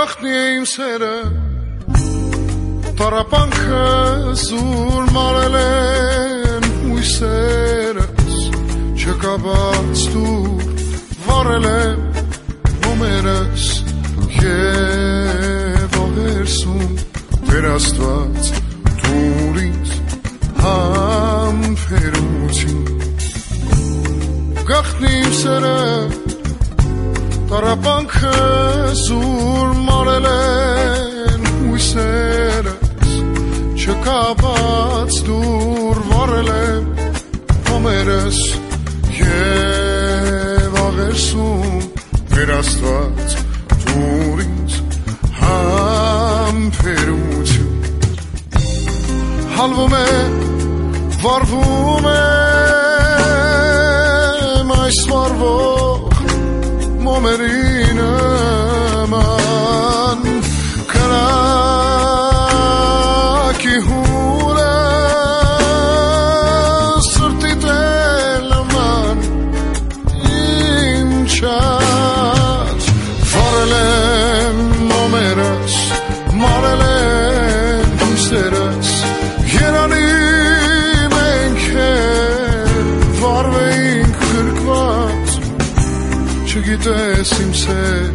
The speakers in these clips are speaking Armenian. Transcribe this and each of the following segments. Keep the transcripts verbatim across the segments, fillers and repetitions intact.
Գախնի իմ սերը Տարապանքը զուր մարել են հույսերս Չկա բաց դուր վարել եմ ոմերս Եվ աղերսում Տեր Աստված դուր ինձ համբերություն Գախնի իմ սերը Տարապանքը զուր մարել են հույսերս Չկա բաց դուր վարել եմ ոմերս Եվ աղերսում Տեր Աստված դուր ինձ համբերություն Հալվում է, վարվում եմ այս վարվող Մոմերի նման Կրակի հուրը սրտիտ է լման Իմ չած վարել եմ մոմերս Մարել եմ հույսերս Երանի մենք էլ վարվեինք գրկված Չգիտես իմ սեր,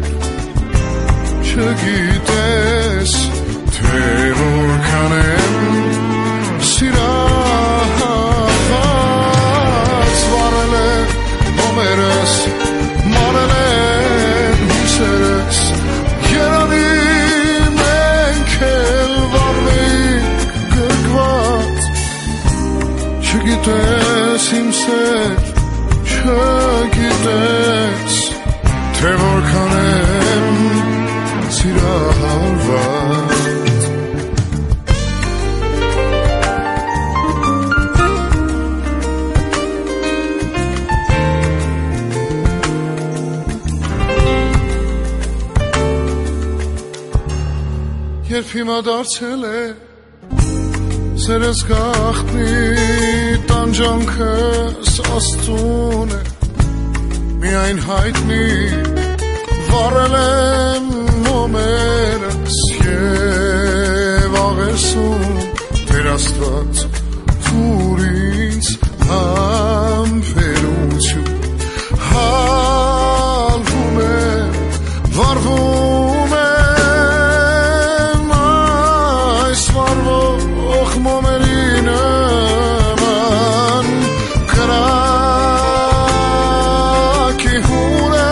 չգիտես, թե որքան եմ սիրահարված Վարել եմ ոմերս, մարել եմ հույսերս Երանի մենք էլ վարվեինք գրկված Չգիտես իմ սեր, չգիտես Թե որքան եմ սիրահարված Երբ հիմա դարձել է Սերս գախնի տանջանքս Աստծուն է Միայն հայտնի վարել եմ ոմերս Եվ աղերսում Տեր Աստված դուր ինձ համբերություն Հալվում եմ, վարվում եմ Այս վարվող մոմերի նման Կրակի հուրը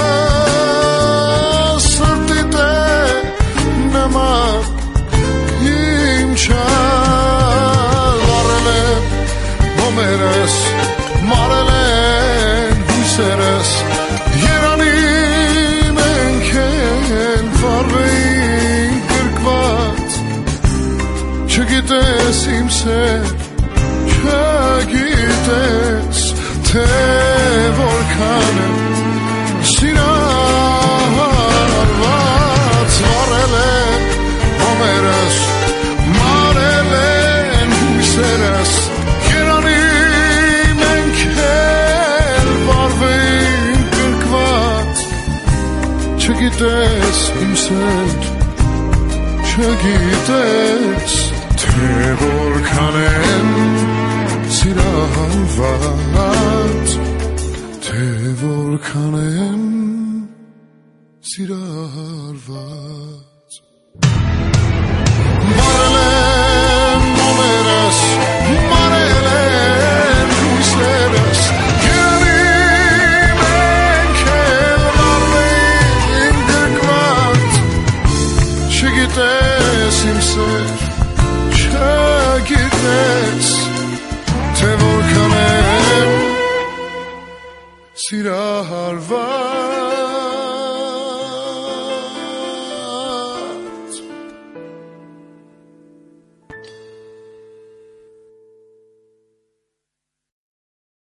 սրտիտ է նման Իմ չար վարել եմ ոմերս Մարել են հույսերս Երանի մենք են վարվեինք գրկված Չգիտես իմ սեր, չգիտես Թե որքան եմ սիրահարված Վարել եմ ոմերս, մարել են հույսերս Երանի մենք էլ վարվեինք գրկված Չգիտես իմ սեր, չգիտես Թե որքան եմ սիրահարված Թե որքան եմ սիրահարված Մարել եմ ոմերս, մարել եմ հույսերս Երանի մենք էլ վարվեինք գրկված Չգիտես իմ սեր, չգիտես Թե որքան եմ սիրահարված